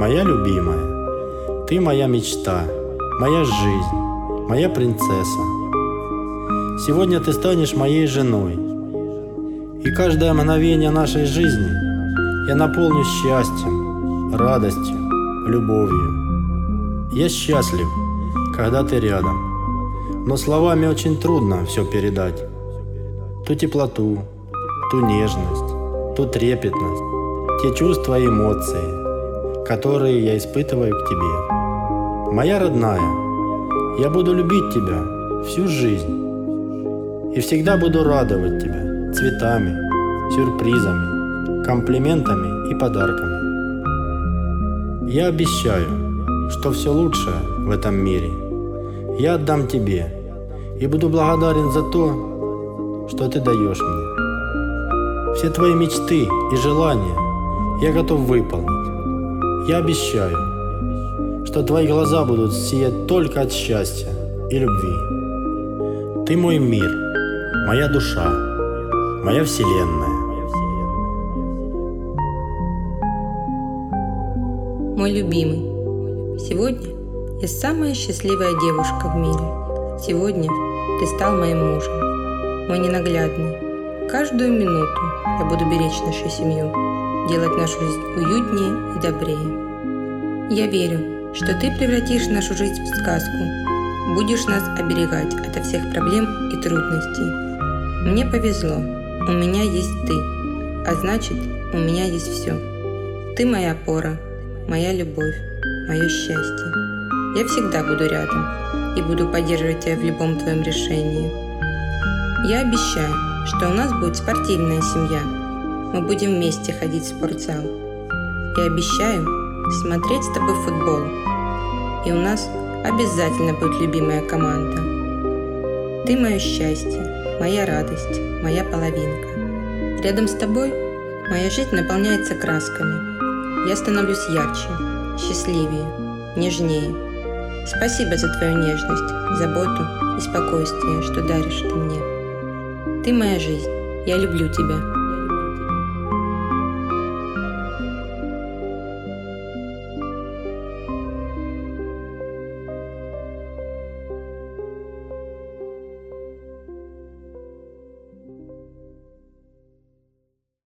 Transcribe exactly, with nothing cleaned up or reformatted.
моя любимая, ты моя мечта, моя жизнь, моя принцесса. Сегодня ты станешь моей женой, и каждое мгновение нашей жизни я наполню счастьем, радостью, любовью. Я счастлив, когда ты рядом, но словами очень трудно все передать. Ту теплоту, ту нежность, ту трепетность, те чувства и эмоции, которые я испытываю к тебе. Моя родная, я буду любить тебя всю жизнь и всегда буду радовать тебя цветами, сюрпризами, комплиментами и подарками. Я обещаю, что все лучшее в этом мире я отдам тебе и буду благодарен за то, что ты даешь мне. Все твои мечты и желания я готов выполнить. Я обещаю, что твои глаза будут сиять только от счастья и любви. Ты мой мир, моя душа, моя вселенная. Мой любимый, сегодня я самая счастливая девушка в мире. Сегодня ты стал моим мужем, мой ненаглядный. Каждую минуту я буду беречь нашу семью, делать нашу жизнь уютнее и добрее. Я верю, что ты превратишь нашу жизнь в сказку, будешь нас оберегать ото всех проблем и трудностей. Мне повезло, у меня есть ты, а значит, у меня есть все. Ты моя опора, моя любовь, мое счастье. Я всегда буду рядом и буду поддерживать тебя в любом твоем решении. Я обещаю, что у нас будет спортивная семья. Мы будем вместе ходить в спортзал. Я обещаю смотреть с тобой футбол. И у нас обязательно будет любимая команда. Ты мое счастье, моя радость, моя половинка. Рядом с тобой моя жизнь наполняется красками. Я становлюсь ярче, счастливее, нежнее. Спасибо за твою нежность, заботу и спокойствие, что даришь ты мне. Ты моя жизнь, я люблю тебя.